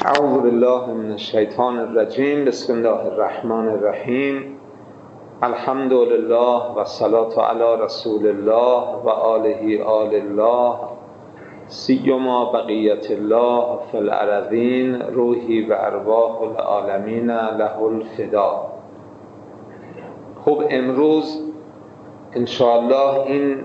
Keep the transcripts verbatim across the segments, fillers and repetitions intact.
اعوذ بالله من الشیطان الرجیم. بسم الله الرحمن الرحیم. الحمد لله و الصلاة علی رسول الله و آله آل الله سیما بقیت الله فی الارضین روحی و ارواح العالمین له الفدا. خب امروز انشاءالله این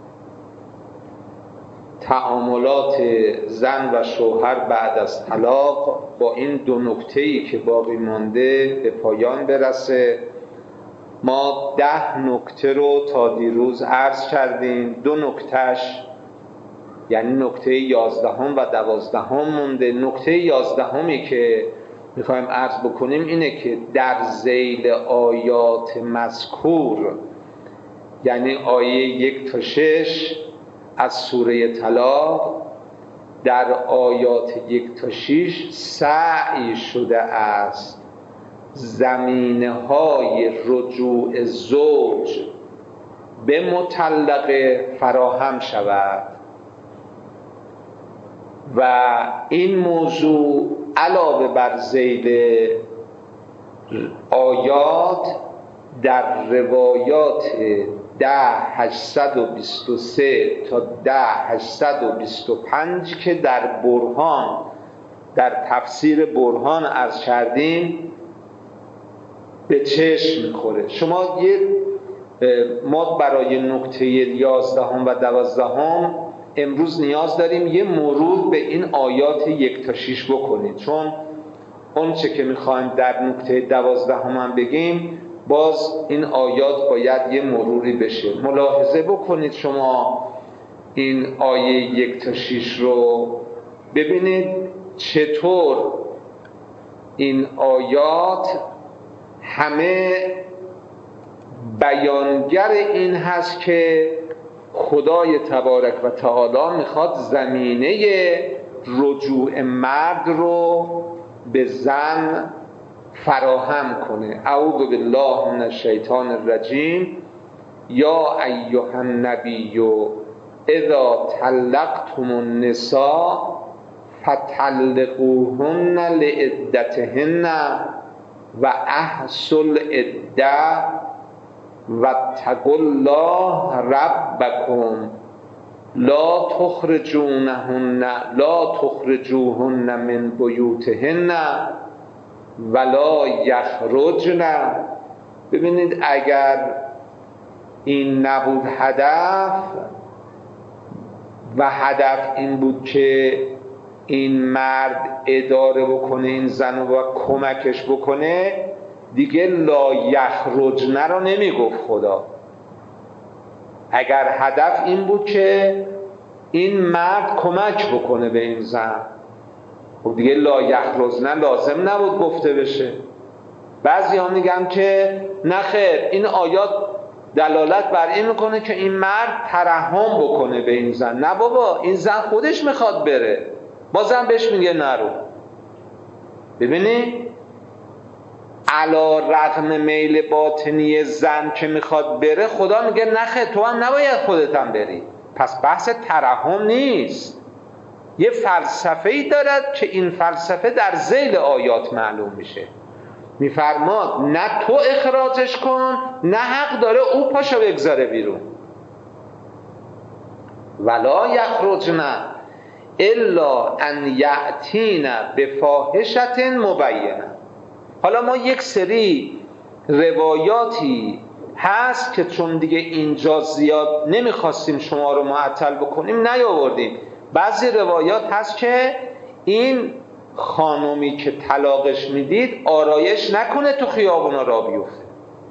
تعاملات زن و شوهر بعد از طلاق با این دو نکته‌ای که باقی مانده به پایان برسه. ما ده نکته رو تا دیروز عرض کردیم، دو نکتهش یعنی نکته یازدهم و دوازدهم مونده. نکته یازدهمی که میخوایم عرض بکنیم اینه که در ذیل آیات مذکور یعنی آیه یک تا شش از سوره طلاق در آیات یک تا شش سعی شده است زمینه های رجوع زوج به مطلقه فراهم شود و این موضوع علاوه بر ذیل آیات در روایات ده هشتصد و بیست و سه تا ده هشتصد و بیست و پنج که در برهان در تفسیر برهان عرض کردیم به چشم میخوره. شما یه ما برای نکته یازدهم و دوازدهم امروز نیاز داریم یه مرور به این آیات یک تا شش بکنید، چون اون چه که میخوایم در نکته دوازدهم هم بگیم باز این آیات باید یه مروری بشه. ملاحظه بکنید شما این آیه یک تا شش رو ببینید چطور این آیات همه بیانگر این هست که خدای تبارک و تعالی میخواد زمینه رجوع مرد رو به زن فراهم کنه. اعوذ بالله من الشیطان الرجیم. یا ایها النبی اذا طلقتم النساء فطلقوهن لعدتهن و احصوا العده واتقوا الله ربکم لا تخرجونهن لا تخرجوهن من بیوتهن ولا یخرجن. ببینید اگر این نبود هدف و هدف این بود که این مرد اداره بکنه این زن و کمکش بکنه دیگه لا یخرجن رو نمی گفت خدا. اگر هدف این بود که این مرد کمک بکنه به این زن خب دیگه لا یخرجن لازم نبود گفته بشه. بعضی ها میگن که نه خیر، این آیات دلالت بر این میکنه که این مرد ترحم بکنه به این زن. نه بابا، این زن خودش میخواد بره، بازم بهش میگه نرو. ببینی علا رغم میل باطنی زن که میخواد بره خدا میگه نه خیر، تو هم نباید خودت هم بری. پس بحث ترحم نیست، یه فلسفه‌ای دارد که این فلسفه در ذیل آیات معلوم میشه. میفرماد نه تو اخراجش کن، نه حق داره او پاشو بگذاره بیرون. ولا یخرجن الا ان یأتین بفاحشة مبینه. حالا ما یک سری روایاتی هست که چون دیگه اینجا زیاد نمیخواستیم شما رو معطل بکنیم نیاوردیم. بعضی روایات هست که این خانومی که طلاقش میدید آرایش نکنه تو خیابونا را بیفته.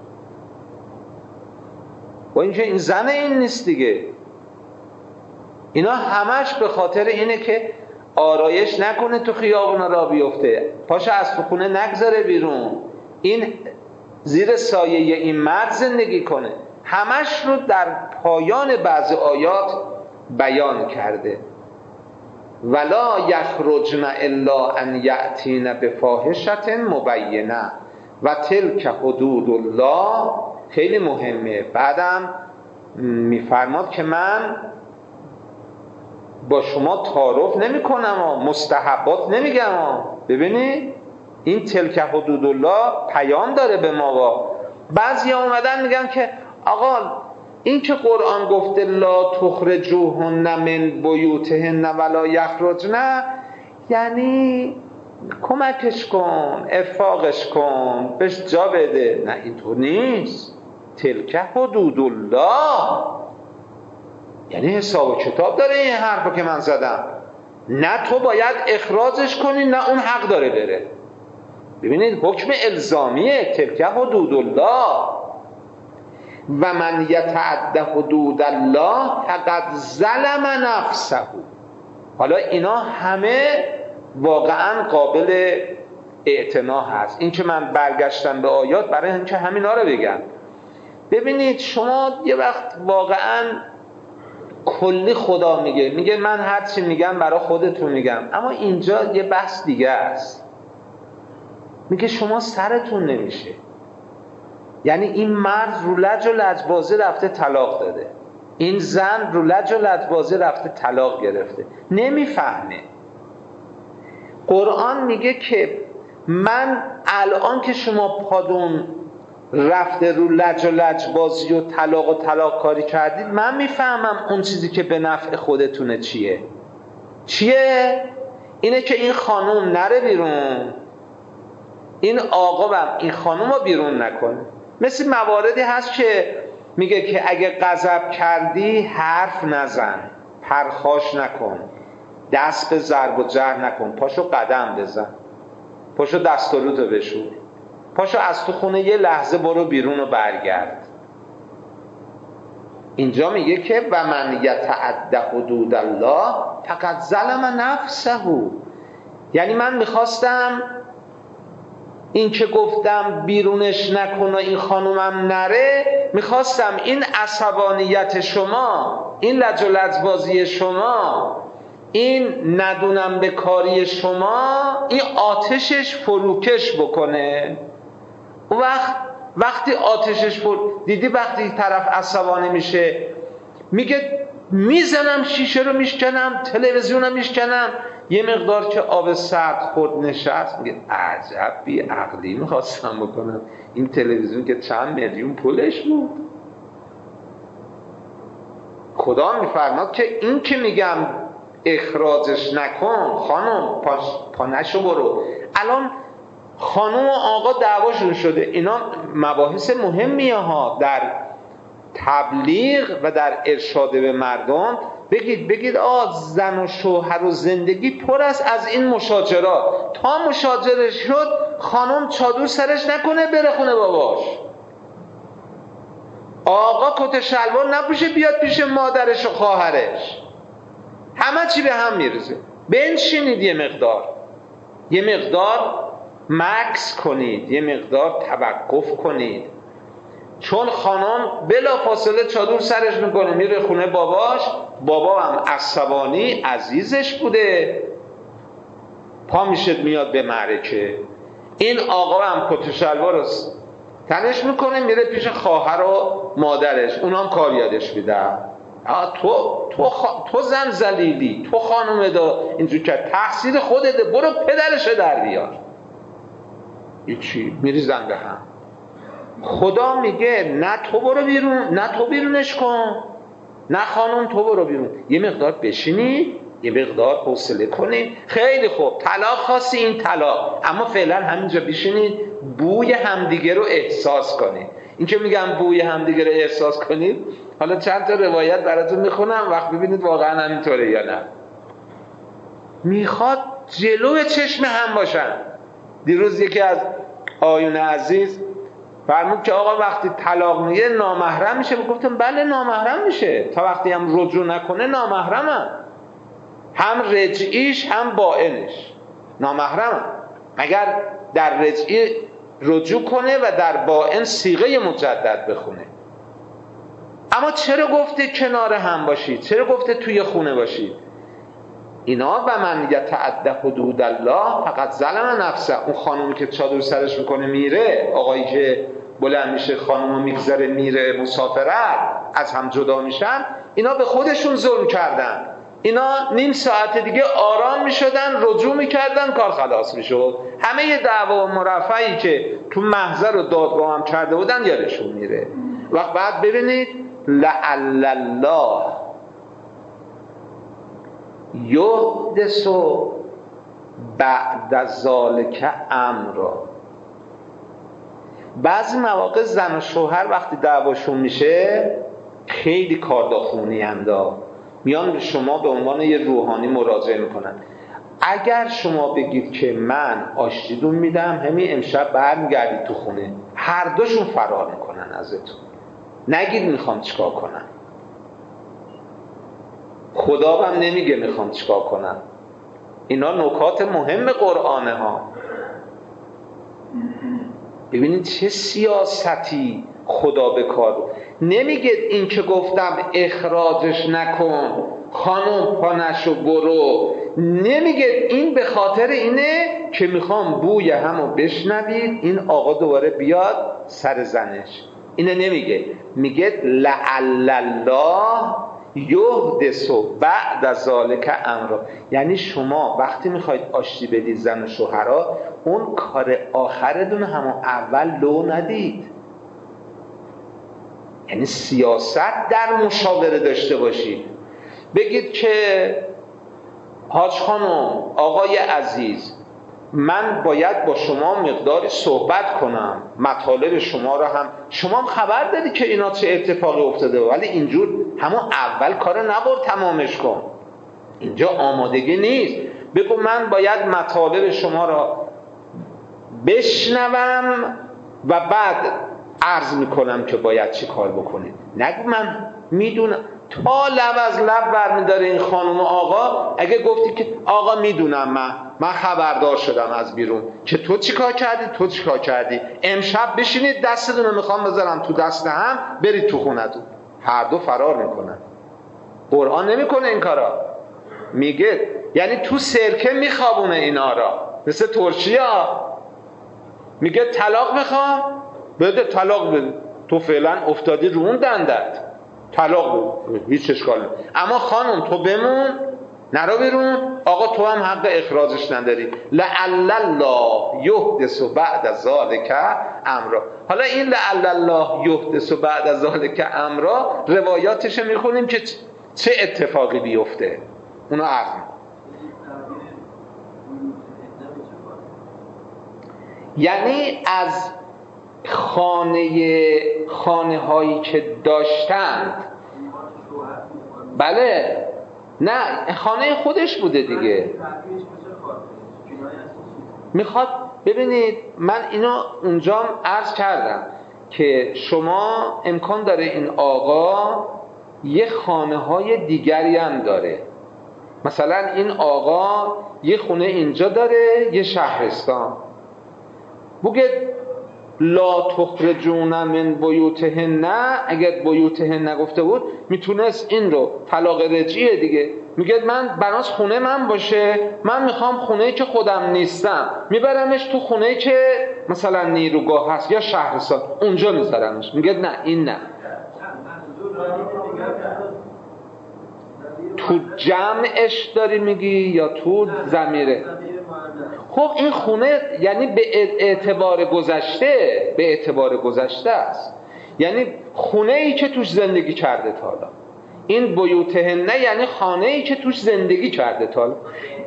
و اینکه این زن این نیست دیگه. اینا همش به خاطر اینه که آرایش نکنه تو خیابونا را بیفته، پاشو از تو خونه نگذاره بیرون، این زیر سایه این مرد زندگی کنه. همش رو در پایان بعض آیات بیان کرده. ولا یخرجن الا ان یأتین بفاحشة مبینه و تلک حدود الله. خیلی مهمه. بعدم میفرماد که من با شما تعارف نمی کنم و مستحبات نمیگم و ببینید این تلک حدود الله پیام داره به ما. و بعضی ها اومدن میگن که آقا این که قرآن گفته لا تخرجوهن من بیوتهن ولا یخرجن، یعنی کمکش کن، ارفاقش کن، بهش جا بده. نه اینطور نیست. تلک حدود الله یعنی حساب و کتاب داره این حرفو که من زدم. نه تو باید اخراجش کنی نه اون حق داره بره. ببینید حکم الزامیه. تلک حدود الله و من یتعد حدود الله فقد ظلم نفسه. حالا اینا همه واقعا قابل اعتنا هست. این که من برگشتم به آیات برای اینکه همینا رو بگم. ببینید شما یه وقت واقعا کلی خدا میگه میگه من هر چی میگم برای خودتون میگم، اما اینجا یه بحث دیگه است. میگه شما سرتون نمیشه. یعنی این مرد رو لج و لجبازی رفته طلاق داده، این زن رو لج و لجبازی رفته طلاق گرفته، نمیفهمه. قرآن میگه که من الان که شما پادون رفته رو لج و لجبازی و طلاق و طلاق کاری کردید، من میفهمم اون چیزی که به نفع خودتونه چیه. چیه؟ اینه که این خانوم نره بیرون، این آقا هم این خانوم رو بیرون نکنه. مثل مواردی هست که میگه که اگه غضب کردی حرف نزن، پرخاش نکن، دست به ضرب و جرح نکن، پاشو قدم بزن، پاشو دست و روتو بشور، پاشو از تو خونه یه لحظه برو بیرون و برگرد. اینجا میگه که و من یتعد حدود الله فقد ظلم نفسه. یعنی من میخواستم این که گفتم بیرونش نکن و این خانومم نره، میخواستم این عصبانیت شما، این لج و لجبازی شما، این ندونم به کاری شما، این آتشش فروکش بکنه. اون وقت وقتی آتشش فر... دیدی وقتی طرف عصبانی میشه میگه میزنم شیشه رو میشکنم، تلویزیون رو میشکنم. یه مقدار که آب سرد خورد نشست میگه عجب بی عقلی میخواستم بکنم، این تلویزیون که چند میلیون پولش بود. خدا میفرماد که این که میگم اخراجش نکن، خانم پا, پا نشو برو. الان خانم و آقا دعواشون شده، اینا مباحث مهمیه ها در تبلیغ و در ارشاد به مردم. بگید بگید آ زن و شوهر و زندگی پر است از این مشاجرات. تا مشاجره شد خانم چادر سرش نکنه بره خونه باباش، آقا کت شلوار نپوشه بیاد پیش مادرش و خواهرش، همه چی به هم میرزه. بنشینید یه مقدار، یه مقدار مکس کنید، یه مقدار توقف کنید. چون خانم بلا فاصله چادر سرش میکنه میره خونه باباش، بابا هم عصبانی عزیزش بوده پا میشه میاد به معرکه. این آقا هم کت شلوار رو تنش میکنه میره پیش خواهر و مادرش، اونام کار یادش میده. تو تو خ... تو زن ذلیلی، تو خانم دا اینجور که تقصیر خودته، برو پدرشو در بیار. هیچی میریزن به هم. خدا میگه نه تو برو بیرون، نه تو بیرونش کن، نه خانم تو برو بیرون. یه مقدار بشینی، یه مقدار حوصله کنی. خیلی خوب طلاق خواستی این طلاق، اما فعلا همینجا بشینید بوی همدیگه رو احساس کنید. این که میگم بوی همدیگه رو احساس کنید، حالا چند تا روایت براتون میخونم وقت ببینید واقعا همینطوره یا نه. میخواد جلو چشم هم باشن. دیروز یکی از آیون عزیز فرمود که آقا وقتی طلاق میگه نامحرم میشه. گفتم بله نامحرم میشه، تا وقتی هم رجوع نکنه نامحرمم، هم رجعیش هم باینش نامحرمم. مگر در رجعی رجوع کنه و در باین صیغه مجدد بخونه. اما چرا گفته کنار هم باشید؟ چرا گفته توی خونه باشید؟ اینا و من یتعد حدود الله فقط ظلم نفسه. اون خانومی که چادر سرش میکنه میره، آقایی که بلند میشه خانومو میگذره میره مسافرت، از هم جدا میشن، اینا به خودشون ظلم کردن. اینا نیم ساعت دیگه آرام میشدن، رجوع میکردن، کار خلاص میشد. همه دعوا و مرافعی که تو محضر و دادگاه هم کرده بودن یادشون میره. وقت بعد ببینید لعل الله یحدث بعد ذلک امرا. بعضی مواقع زن و شوهر وقتی دعواشون میشه خیلی کارداخونی اندا میان به شما به عنوان یه روحانی مراجعه میکنن. اگر شما بگید که من آشتیدون میدم همین امشب برمیگردید تو خونه، هر دوشون فرار میکنن ازتون. نگید میخوام چیکار کنم. خدا هم نمیگه میخوام چیکار کنم. اینا نکات مهم قرآنه ها. ببینید چه سیاستی خدا به کار. نمیگه این که گفتم اخراجش نکن، خانم پانشو برو. نمیگه این به خاطر اینه که میخوام بوی همو بشنوید این آقا دوباره بیاد سر زنش. اینه نمیگه. میگه لعل الله یحدث بعد ذلک امرا. یعنی شما وقتی میخواید آشتی بدید زن و شوهرها، اون کار آخرتون همون اول لو ندید. یعنی سیاست در مشاوره داشته باشید. بگید که حاج خانم، آقای عزیز، من باید با شما مقداری صحبت کنم، مطالب شما را هم شما هم خبر داری که اینا چه اتفاقی افتاده، ولی اینجور همون اول کار نبر تمامش کن. اینجا آمادگی نیست. بگو من باید مطالب شما را بشنوم و بعد عرض میکنم که باید چی کار بکنید. نگو من میدونم. تا لب از لب برمیداره این خانم و آقا. اگه گفتی که آقا میدونم، من من خبردار شدم از بیرون که تو چی کار کردی، تو چی کار کردی، امشب بشینید دستتون رو میخوام بذارم تو دست هم، برید تو خونتون. هر دو فرار میکنن. قرآن نمیکنه این کارا. میگه یعنی تو سرکه میخوابونه اینا را، مثل ترشیه ها. میگه طلاق میخوام، بده طلاق بده. تو فعلا افتادی رو اون دندت، طلاق بده، هیچ اشکال نیست. اما خانم تو بمون، نرو بیرون. آقا تو هم حق اخراجش نداری. لعل الله یحدث بعد ذلک امرا. حالا این لعل الله یحدث بعد ذلک امرا روایاتش میخونیم که چه اتفاقی بیفته. اونو عرض یعنی از خانه خانه هایی که داشتند، بله، نه خانه خودش بوده دیگه. میخواد ببینید، من اینو اونجا عرض کردم که شما امکان داره این آقا یه خانه های دیگری هم داره. مثلا این آقا یه خونه اینجا داره، یه شهرستان. بگه لا تخرجون من بیوتهن، اگر بیوتهن نگفته بود میتونست این رو طلاق رجعیه دیگه. میگه من بناس خونه من باشه، من میخوام خونه‌ای که خودم نیستم میبرمش تو خونه‌ای که مثلا نیروگاه هست یا شهرستان، اونجا میذارمش. میگه نه این نه. تو جمعش داری میگی یا تو ضمیره؟ خب این خونه یعنی به اعتبار گذشته، به اعتبار گذشته است. یعنی خونه ای که توش زندگی کرده تا حالا. این بیوتهن نه یعنی خانه ای که توش زندگی کرده تا حالا.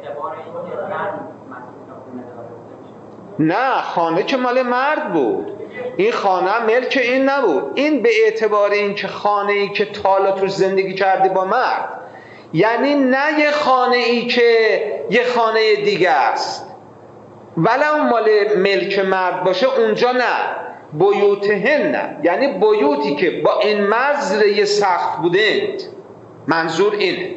نه، خانه که مال مرد بود. این خانه ملک این نبود. این به اعتبار این که خانه ای که تا حالا توش زندگی کرده با مرد، یعنی نه یه خانه ای که یه خانه دیگه است، ولو مال ملک مرد باشه اونجا نه. بیوتهن نه یعنی بیوتی که با این مرد زیر یه سقف بودند. منظور اینه.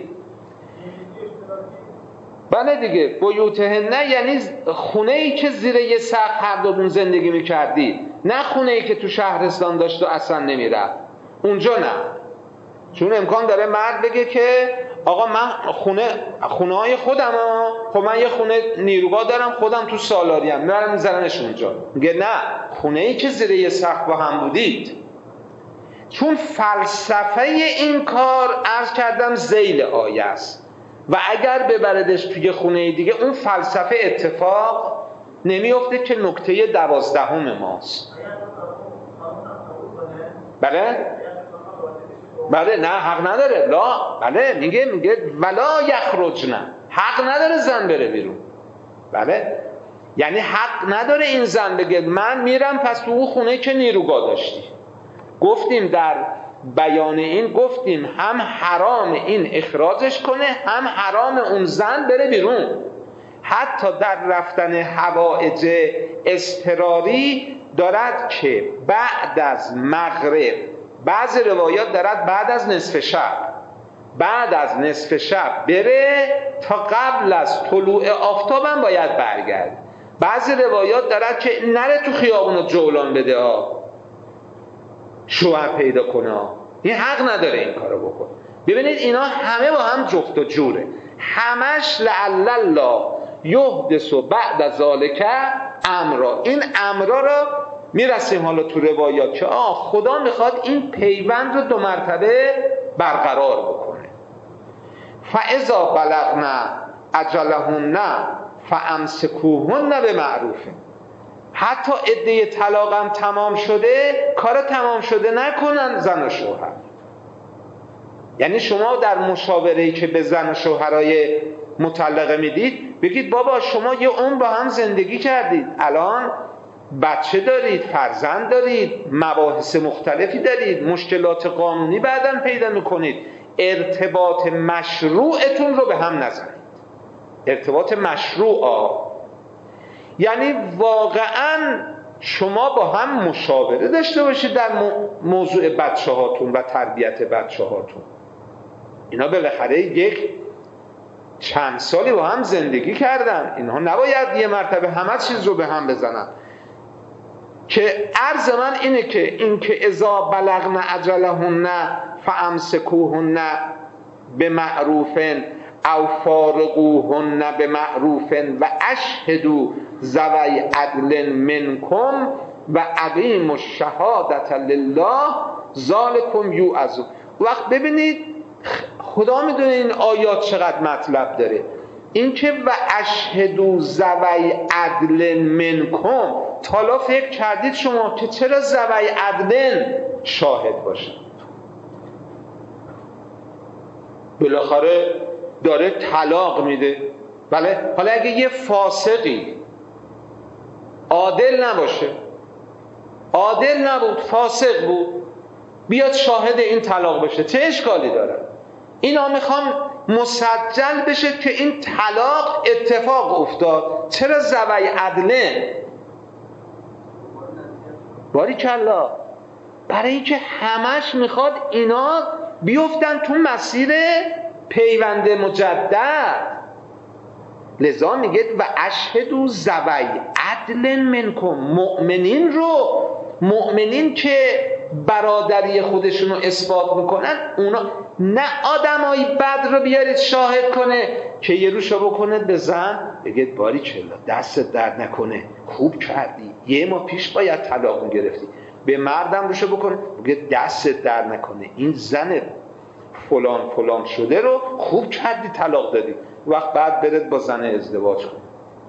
بله دیگه، بیوتهن نه یعنی خونه ای که زیر یه سقف هر دوتون زندگی میکردی، نه خونه ای که تو شهرستان داشت و اصلا نمیرفت اونجا. نه، چون امکان داره مرد بگه که آقا من خونه خونه های خودم ها، خب من یه خونه نیروگاه دارم خودم تو سالاریم، میبرم میذارنش اونجا. میگه نه، خونه ای که زیر یه سقف با هم بودید. چون فلسفه این کار عرض کردم ذیل آیه است. و اگر ببردش توی خونه دیگه اون فلسفه اتفاق نمیفته که نکته دوازدهم ماست. بله؟ بله نه حق نداره. لا بله میگه میگه ولا یخرجن، حق نداره زن بره بیرون. بله یعنی حق نداره این زن بگه من میرم پس تو اون خونه که نیروگاه داشتی. گفتیم در بیان این گفتیم هم حرام این اخراجش کنه، هم حرام اون زن بره بیرون. حتی در رفتن حوائج اضطراری دارد که بعد از مغرب، بعضی روایات دارد بعد از نصف شب، بعد از نصف شب بره تا قبل از طلوع آفتاب هم باید برگرد. بعضی روایات دارد که نره تو خیابون و جولان بده ها، شوهر پیدا کنه ها. این حق نداره این کارو بکن. ببینید اینا همه با هم جفت و جوره، همش لعل الله یحدث بعد از ذالک امرا. این امرا را میرسیم حالا تو روایات که آه خدا میخواد این پیوند رو دو مرتبه برقرار بکنه. فاذا بلغنا اجلهن فامسکوهن بمعروف. حتی عده طلاقم تمام شده، کار تمام شده نکنن زن و شوهر. یعنی شما در مشاوره‌ای که به زن و شوهرای مطلقه میدید بگید بابا شما یه عمر با هم زندگی کردید، الان بچه دارید، فرزند دارید، مباحث مختلفی دارید، مشکلات قانونی بعداً پیدا میکنید، ارتباط مشروعتون رو به هم نزنید. ارتباط مشروع ها یعنی واقعاً شما با هم مشاوره داشته باشید در موضوع بچه هاتون و تربیت بچه هاتون. اینا بالاخره یک چند سالی با هم زندگی کردن، اینها نباید یه مرتبه همه چیز رو به هم بزنن. که عرض من اینه که این که اذا بلغن اجلهن فامسکوهن بمعروف او فارقوهن بمعروف و اشهدوا ذوی عدل منکم و اقیموا الشهادة لله ذلکم یوعظ. وقت ببینید خدا میدونه این آیات چقدر مطلب داره. این که و اشهدوا ذوی عدل منکم، تالا فکر کردید شما که چرا ذوی عدل شاهد باشن؟ بالاخره داره طلاق میده. بله حالا اگه یه فاسقی عادل نباشه، عادل نبود، فاسق بود، بیاد شاهد این طلاق بشه، چه اشکالی داره؟ اینا میخوام مسجل بشه که این طلاق اتفاق افتاد. چرا ذوی عدله؟ باریکلا، برای اینکه همش میخواد اینا بیفتن تو مسیر پیوند مجدد. لذا میگه و اشهدوا ذوی عدل منکم، مؤمنین رو، مؤمنین که برادری خودشون رو اثبات میکنن، اونا نه آدمای بد رو بیارید شاهد کنه که یه روشو بکنه به زن بگید باری چلا دستت درد نکنه خوب کردی، یه ماه پیش باید طلاق میگرفتی. به مردم روشو بکنه بگید دستت درد نکنه این زن فلان فلان شده رو خوب کردی طلاق دادی، وقت بعد برد با زن ازدواج کن.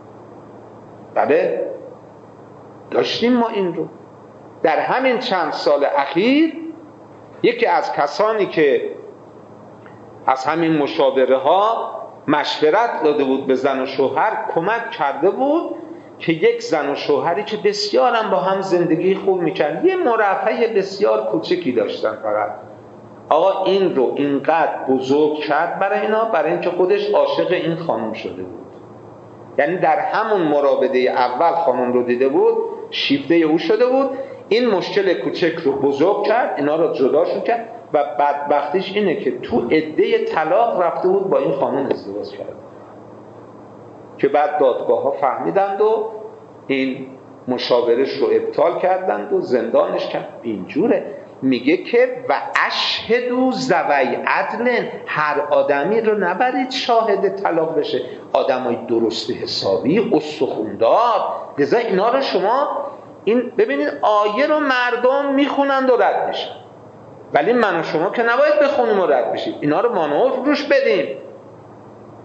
بله داشتیم ما این رو در همین چند سال اخیر. یکی از کسانی که از همین مشاوره ها مشورت داده بود به زن و شوهر، کمک کرده بود که یک زن و شوهری که بسیار هم با هم زندگی خوب میکرد، یه مرافعه بسیار کوچکی داشتن، فقط آقا این رو اینقدر بزرگ کرد برای اینا، برای اینکه خودش عاشق این خانم شده بود. یعنی در همون مراوده اول خانم رو دیده بود، شیفته او شده بود، این مشکل کوچک رو بزرگ کرد، اینا رو جداشون کرد و بدبختیش اینه که تو عده طلاق رفته بود با این خانم ازدواج کرد که بعد دادگاه ها فهمیدند و این مشاورش رو ابطال کردند و زندانش کرد. اینجوره. میگه که و اشهدوا ذوی عدل، هر آدمی رو نبرید شاهد طلاق بشه، آدمای درست حسابی استخوندار. لذا اینا رو شما این ببینید آیه رو مردم میخونند و رد میشن، ولی من و شما که نباید بخونیم و رد بشیم، اینا رو مانور روش بدیم.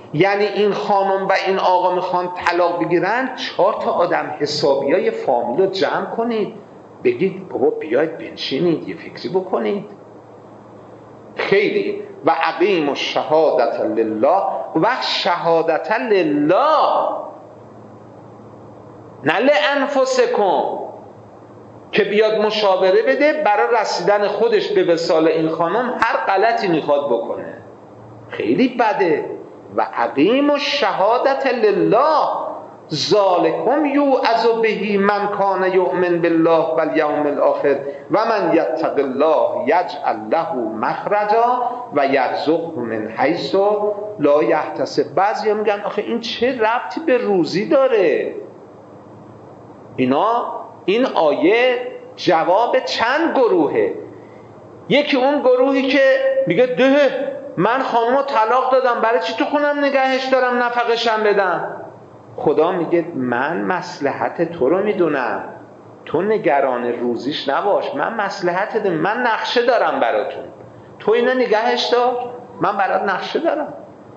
یعنی این خانم و این آقا میخوان طلاق بگیرن، چهار تا آدم حسابی های فامیل رو جمع کنید، بگید بابا بیاید بنشینید یه فکری بکنید. خیلی و اقیم الشهادت لله، و شهادت لله نه لانفسکم، که بیاد مشاوره بده برای رسیدن خودش به وصال این خانم هر غلطی میخواد بکنه. خیلی بده. و اقیم الشهادت لله ذالکم یوعظ به من کان یؤمن بالله والیوم الاخر و من یتق الله یجعل له مخرجا و یرزقه من حیث لا یحتسب. بعضیا میگن آخه این چه ربطی به روزی داره؟ اینا این آیه جواب چند گروهه. یکی اون گروهی که میگه ده من خانومو طلاق دادم، برای چی تو خونم نگهش دارم نفقشم بدم؟ خدا میگه من مصلحت تو رو میدونم، تو نگران روزیش نباش، من مصلحت دارم، من نقشه دارم براتون، تو اینو نگهش دار، من برات نقشه دارم.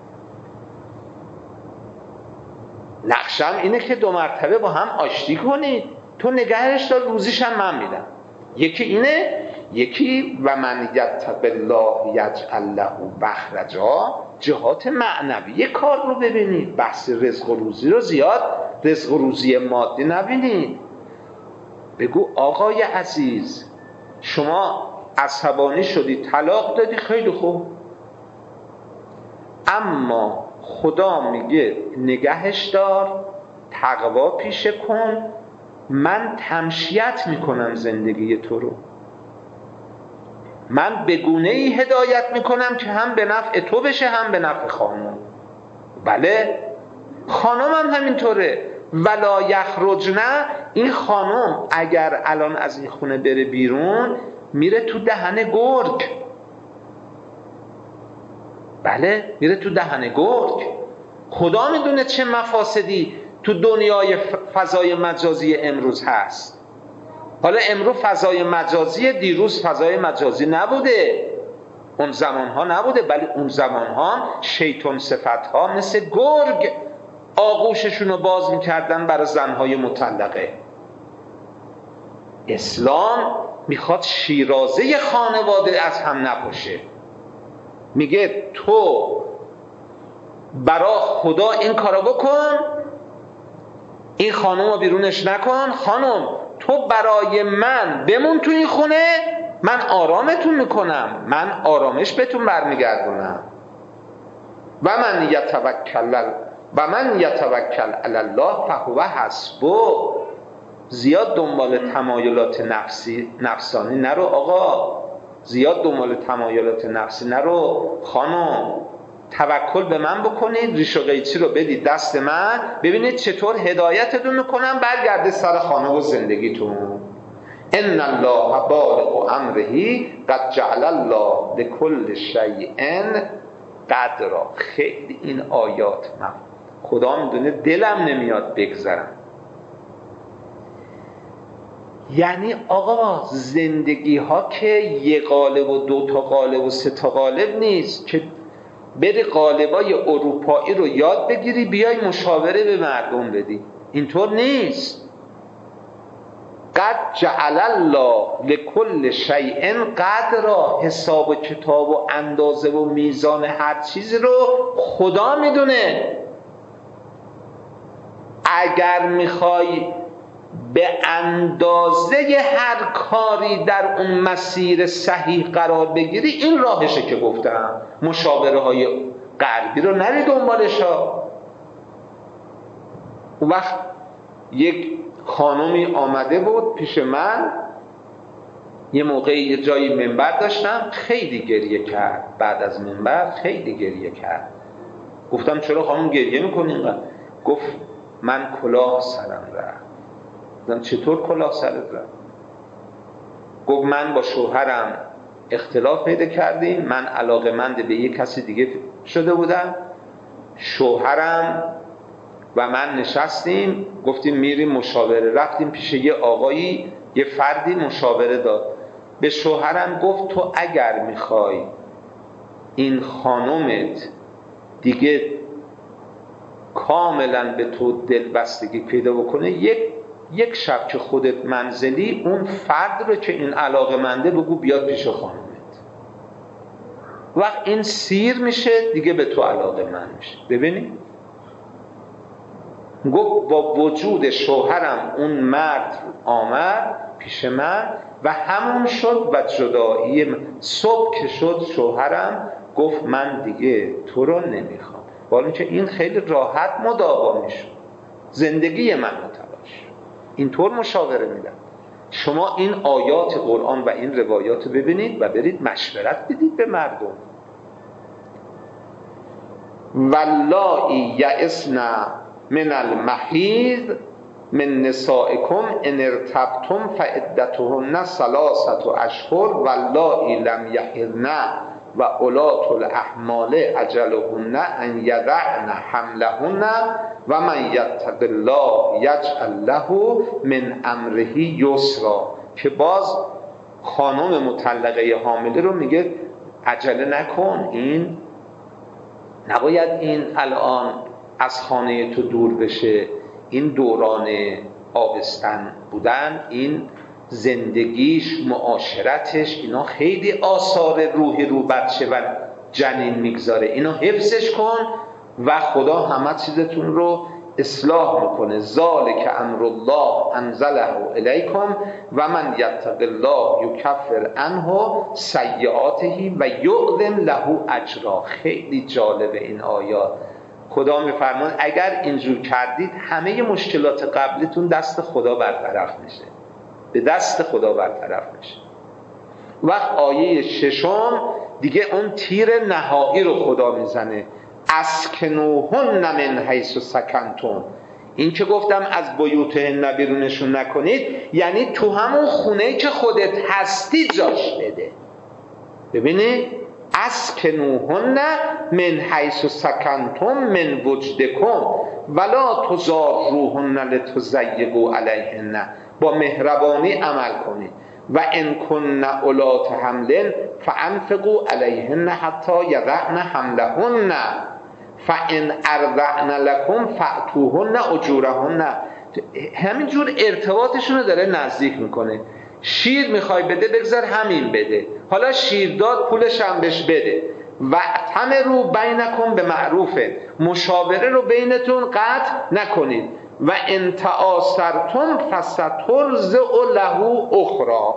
نقشم اینه که دو مرتبه با هم آشتی کنید، تو نگهش دار، روزیش هم من میدم. یکی اینه. یکی و من یتق الله یجعل له مخرجا، جهات معنوی کار رو ببینید، بحث رزق و روزی رو زیاد رزق و روزی مادی نبینید. بگو آقای عزیز شما عصبانی شدی طلاق دادی، خیلی خوب، اما خدا میگه نگهش دار، تقوا پیشه کن، من تمشیت میکنم زندگی تو رو، من به گونه‌ای هدایت میکنم که هم به نفع تو بشه هم به نفع خانم. بله خانم هم همینطوره. ولا یخرجن، این خانم اگر الان از این خونه بره بیرون میره تو دهن گرگ. بله میره تو دهن گرگ. خدا میدونه چه مفاسدی تو دنیای فضای مجازی امروز هست. حالا امروز فضای مجازی، دیروز فضای مجازی نبوده، اون زمانها نبوده، ولی اون زمانها شیطان صفتها مثل گرگ آغوششون رو باز میکردن برای زنهای مطلقه. اسلام میخواد شیرازه خانواده از هم نپاشه. میگه تو برای خدا این کارو بکن، این خانم رو بیرونش نکن، خانم تو برای من بمون تو این خونه، من آرامتون میکنم، من آرامش بهتون برمیگردونم. و من یتوکل و من یتوکل علی الله فهو حسبه. زیاد دنبال تمایلات نفسی نفسانی نرو آقا، زیاد دنبال تمایلات نفسی نرو خانم، توکل به من بکنید، ریش و قیچی رو بدید دست من، ببینید چطور هدایتتون میکنم برگرده سر خانه و زندگیتون. ان الله بالغ امره قد جعل الله لكل شیء قدرا. خیلی این آیات من خدا میدونه دلم نمیاد بگذرم. یعنی آقا زندگی ها که یه قالب و دو تا قالب و سه تا قالب نیست که بری قالبای اروپایی رو یاد بگیری بیای مشاوره به مردم بدی، اینطور نیست. قد جعل الله لكل شیء قدرا، حساب و کتاب و اندازه و میزان هر چیزی رو خدا میدونه. اگر میخوای به اندازه هر کاری در اون مسیر صحیح قرار بگیری، این راهشه که گفتم، مشاوره های غربی رو نری دنبالش ها. اون وقت یک خانومی آمده بود پیش من، یه موقعی یه جایی منبر داشتم، خیلی گریه کرد. بعد از منبر خیلی گریه کرد. گفتم چرا خانم گریه میکنی اینقدر؟ گفت من کلاه سرم رفت. گفتم چطور کلاه سرت رفت؟ گفت من با شوهرم اختلاف پیدا کردیم، من علاقه‌مند به یک کسی دیگه شده بودم، شوهرم و من نشستیم گفتیم میریم مشاوره، رفتیم پیش یه آقایی، یه فردی مشاوره داد. به شوهرم گفت تو اگر میخوای این خانومت دیگه کاملا به تو دلبستگی پیدا بکنه، یک یک شب که خودت منزلی، اون فرد رو که این علاقه‌منده بگو بیاد پیش خانومت. وقت این سیر میشه دیگه به تو علاقه‌مند میشه. ببینید گفت با وجود شوهرم اون مرد آمد پیش من و همون شد و جدایی من. صبح که شد شوهرم گفت من دیگه تو رو نمیخوام. با اینکه این خیلی راحت مداوا میشد، زندگی من متلاش. اینطور مشاوره میدم. شما این آیات قرآن و این روایات رو ببینید و برید مشورت بدید به مردم. واللائی یئسن من المحیض من نسائکم ان ارتبتم فعدتهن ثلاثه اشهر واللائی لم یحضن و اولات الاحمال اجلهن ان یضعن حملهن و من یتق الله یجعل له من امره یسرا. که باز خانم مطلقه حامله رو میگه عجله نکن، این نباید این الان از خانه تو دور بشه، این دوران آبستن بودن، این زندگیش، معاشرتش، اینا خیلی آثار روحی رو بچه و جنین میگذاره، اینا حفظش کن و خدا همه چیزتون رو اصلاح میکنه. ذالک امر الله انزله الیکم و من یتق الله یکفر عنه سیئاته و یعظم له اجرا. خیلی جالبه این آیات. خدا میفرمان اگر اینجور کردید همه مشکلات قبلیتون دست خدا برطرف میشه، به دست خدا برطرف میشه. وقت آیه ششم دیگه اون تیر نهایی رو خدا میزنه، اسکنوهن من حیث سکنتم. این که گفتم از بیوتهن بیرونشون نکنید، یعنی تو همون خونه که خودت هستی جاش بده. ببینید اسکنوهن من حیث سکنتم من وجدکم ولا تضاروهن لتضیقوا علیهن. با مهربانی عمل کنید. و ان کن اولات حمل فانفقوا علیهن حتی یضعن حملهن فان ارضعن لكم فاتوهن اجورهن. همینجور ارتباطشون رو داره نزدیک میکنه. شیر میخوای بده بگذار همین بده، حالا شیر داد پولش هم بهش بده. و تمروا بینکم به معروفه، مشاوره رو بینتون قطع نکنید. و ان تعاصرتم فسترضع له اخرى.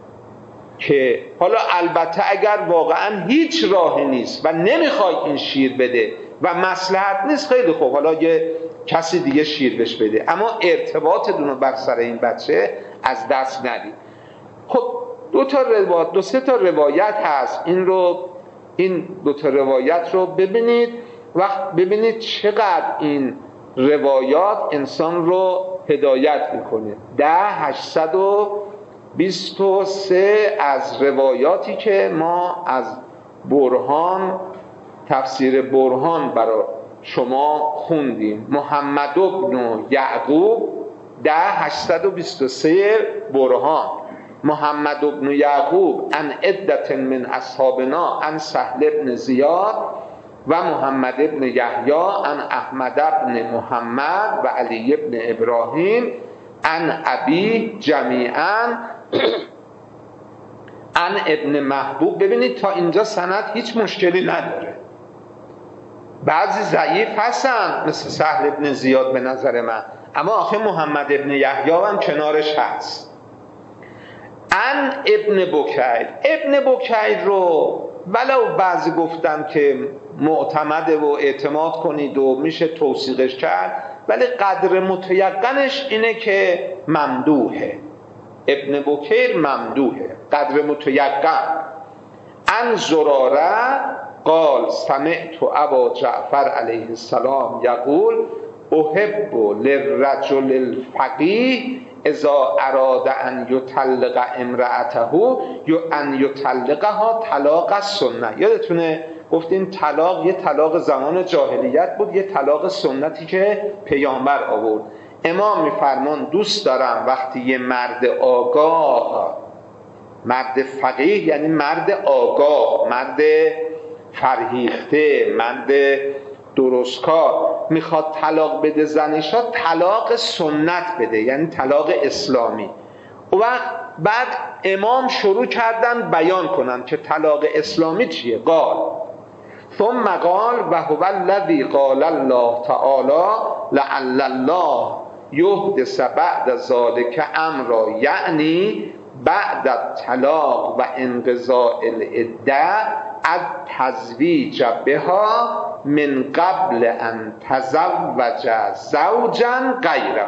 که حالا البته اگر واقعا هیچ راهی نیست و نمیخوای این شیر بده و مصلحت نیست، خیلی خوب حالا یه کسی دیگه شیر بهش بده، اما ارتباطتون رو بر سر این بچه از دست ندید. خب دو تا روایت، دو سه تا روایت هست، این رو این دو تا روایت رو ببینید. وقت ببینید چقدر این روایات انسان رو هدایت میکنه. ده هشتصد و بیست و سه از روایاتی که ما از برهان، تفسیر برهان برای شما خوندیم. محمد بن یعقوب ده هشتصد و بیست و سه برهان. محمد بن یعقوب ان عدت من اصحابنا ان سهل بن زیاد و محمد ابن یحیی ان احمد ابن محمد و علی ابن ابراهیم ان ابی جمیعا ان ابن محبوب. ببینید تا اینجا سند هیچ مشکلی نداره. بعضی ضعیف هستن مثل سهل ابن زیاد به نظر من، اما آخه محمد ابن یحیی هم کنارش هست. ان ابن بکیر، ابن بکیر رو ولو بعضی گفتن که معتمده و اعتماد کنید و میشه توثیقش کرد، ولی قدر متیقنش اینه که ممدوحه. ابن بکیر ممدوحه، قدر متیقن. ان زراره قال سمعت ابا جعفر علیه السلام یقول احب للرجل الفقیه اذا اراد ان یطلق امرأته یا ان یطلقها طلاق السنه. یادتونه گفتیم طلاق یه طلاق زمان جاهلیت بود، یه طلاق سنتی که پیامبر آورد. امام میفرمان دوست دارم وقتی یه مرد آگاه، مرد فقیه یعنی مرد آگاه، مرد فرهیخته، مرد درستکار میخواد طلاق بده زنشا، طلاق سنت بده، یعنی طلاق اسلامی. و بعد امام شروع کردن بیان کنن که طلاق اسلامی چیه. قال ثم قال و هو الذی قال الله تعالی لعل الله یحدث بعد ذلک امرا، یعنی بعد الطلاق و انقضاء العده التزویج بها من قبل ان تزوج زوجا غیره.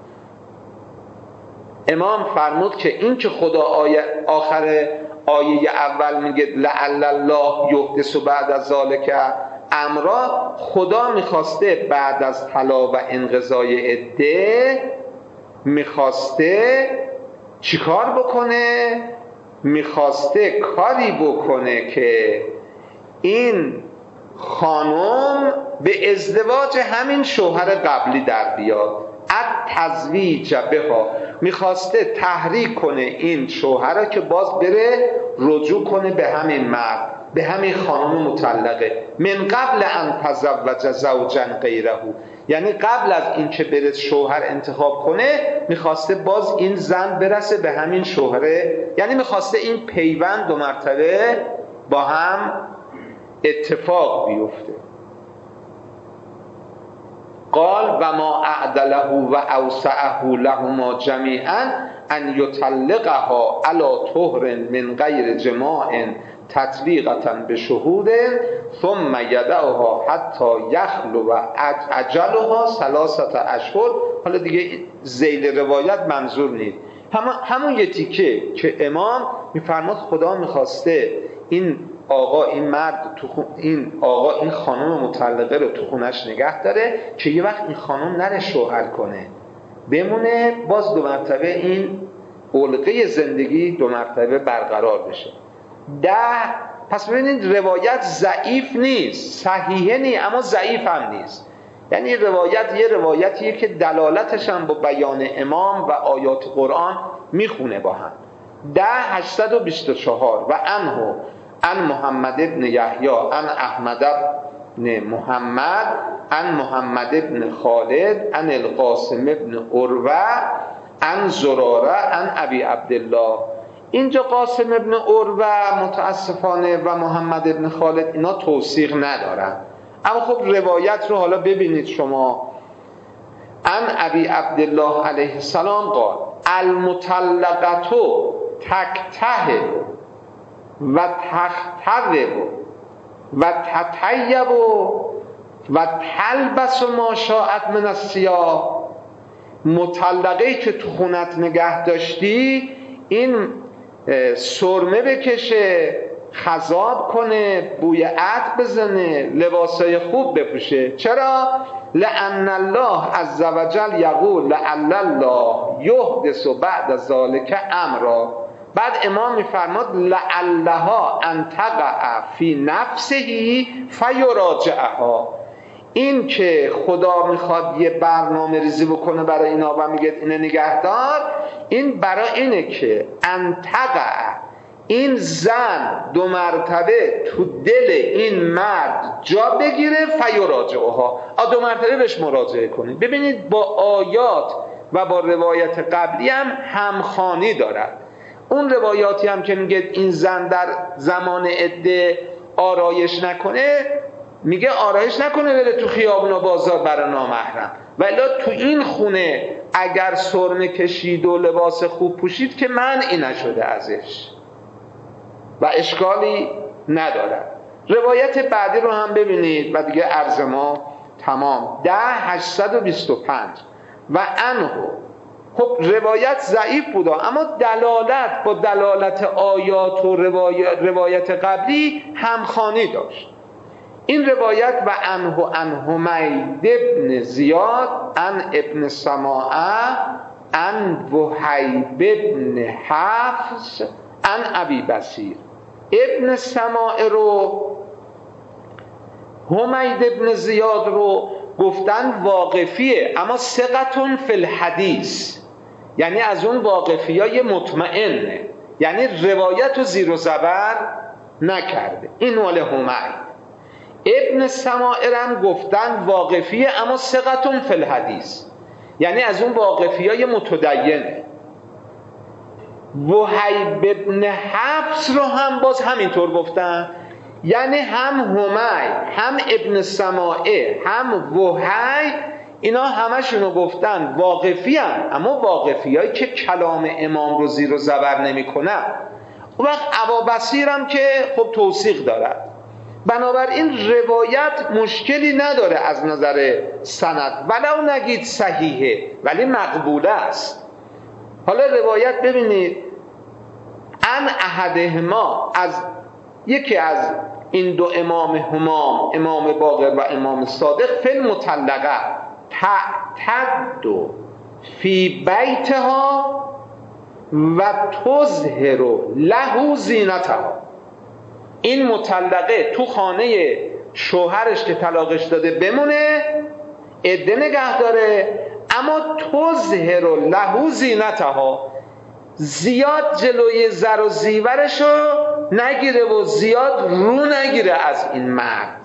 امام فرمود که این که خدا آیه آخر آیه اول میگه لعل الله یحدث بعد از ذالک امرا، خدا میخواسته بعد از طلاق و انقضای عده میخواسته چیکار بکنه؟ میخواسته کاری بکنه که این خانم به ازدواج همین شوهر قبلی در بیاد. التزویج بها، میخواسته تحریک کنه این شوهر که باز بره رجوع کنه به همین مرد، به همین خانم مطلقه. من قبل ان تزوج زوجا غیره، یعنی قبل از این که بره شوهر انتخاب کنه میخواسته باز این زن برسه به همین شوهره، یعنی میخواسته این پیوند دو مرتبه با هم اتفاق بیفته. قال و ما اعدله و اوسعه لهما جمیعا ان یطلقها علی طهر من غیر جماع تطلیقة بشهود ثم یدعها حتی یخلو و اجلها ثلاثة اشهر. حالا دیگه ذیل روایت منظور نیست، همون یه تیکه که امام میفرماد خدا میخواسته این آقا این مرد تو خون، این آقا این خانم مطلقه رو تو خونش نگه داره که یه وقت این خانم نره شوهر کنه، بمونه باز دو مرتبه این علقه زندگی دو مرتبه برقرار بشه. ده پس ببینید روایت ضعیف نیست، صحیحه نیست اما ضعیف هم نیست. یعنی روایت یه روایتیه که دلالتش هم با بیان امام و آیات قرآن میخونه با هم. ده هشتصد و بیست و چهار و انه ان محمد ابن یحیی ان احمد ابن محمد ان محمد ابن خالد ان القاسم ابن عروه ان زراره ان ابی عبدالله. اینجا قاسم ابن عروه متاسفانه و محمد ابن خالد اینا توثیق ندارن، اما خب روایت رو حالا ببینید شما. ان ابی عبدالله علیه السلام قال المطلقتو تکتهب و تخترب و تطیب و تلبس ما شاءت من الثیاب. مطلقه‌ای که تو خونت نگه داشتی این سرمه بکشه، خضاب کنه، بوی عطر بزنه، لباسای خوب بپوشه. چرا؟ لأن الله عز وجل یقول لعل الله یحدث بعد ذلک امرا. بعد امام میفرماد لعلها ان تقع فی نفسه فیراجعها. این که خدا میخواد یه برنامه ریزی بکنه برای اینا و میگه اینه نگهدار، این برای اینه که ان تقع، این زن دو مرتبه تو دل این مرد جا بگیره، فیراجعها، دو مرتبه بهش مراجعه کنید. ببینید با آیات و با روایت قبلی هم همخوانی دارد. اون روایاتی هم که میگه این زن در زمان عده آرایش نکنه، میگه آرایش نکنه بره تو خیابون و بازار برای نامحرم، ولی تو این خونه اگر سرمه کشید و لباس خوب پوشید که منعی نشده ازش و اشکالی نداره. روایت بعدی رو هم ببینید و دیگه عرض ما تمام. ده هشتصد و بیست و پنج و انه. خب روایت ضعیف بود اما دلالت با دلالت آیات و روایت, روایت قبلی همخوانی داشت. این روایت و انه ان حمید ابن زیاد ان ابن سماعه ان وهیب ابن حفص ان ابی بصیر. ابن سماعه رو، حمید ابن زیاد رو گفتن واقفیه اما ثقتون فی الحدیث، یعنی از اون واقفیای مطمئنه، یعنی روایت رو زیر و زبر نکرده. این مال حمید. ابن سماعر هم گفتن واقفیه اما ثقتون فی الحدیث، یعنی از اون واقفی های متدینه. وهیب ابن حفص رو هم باز همینطور گفتن، یعنی هم همی هم ابن سماعر هم وهیب اینا همشونو گفتن واقفی هم، اما واقفی هایی که کلام امام رو زیر و زبر نمی کنن. اون وقت ابا بصیر هم که خب توثیق دارد، بنابراین روایت مشکلی نداره از نظر سند، ولو نگید صحیحه ولی مقبوله است. حالا روایت ببینید ان احدهما، از یکی از این دو امام همام، امام باقر و امام صادق، فی المطلقه تعتد فی بیتها و تظهر له زینتها. این مطلقه تو خانه شوهرش که طلاقش داده بمونه، عده نگه داره، اما تظهر له زینتها، زیاد جلوی زر و زیورش رو نگیره و زیاد رو نگیره از این مرد.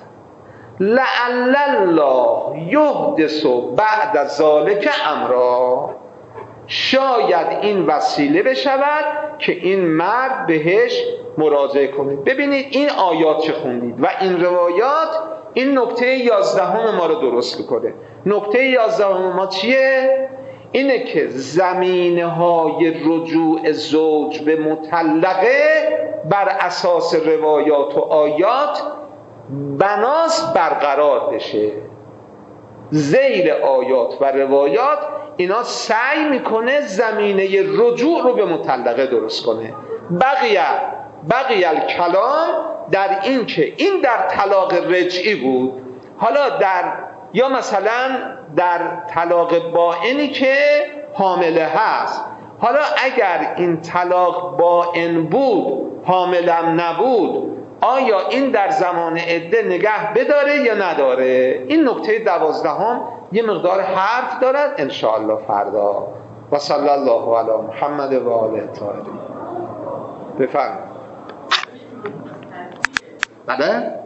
لعل الله یحدث بعد ذلک امرا، شاید این وسیله بشود که این مرد بهش مراجعه کنه. ببینید این آیات چه خوندید و این روایات، این نکته یازدهم ما رو درست میکنه. نکته یازدهم ما چیه؟ اینه که زمینه های رجوع زوج به مطلقه بر اساس روایات و آیات بناس برقرار بشه. زیر آیات و روایات اینا سعی میکنه زمینه رجوع رو به مطلقه درست کنه. بقیه بقیه الکلام در این که این در طلاق رجعی بود، حالا در یا مثلا در طلاق بائنی که حامله هست، حالا اگر این طلاق بائن بود حاملم نبود، آیا این در زمان عده نگه بداره یا نداره؟ این نکته دوازدهم یه مقدار حرف دارد انشاءالله فردا. و صلی الله علی محمد و آله الطاهرین. بفرمایید. بله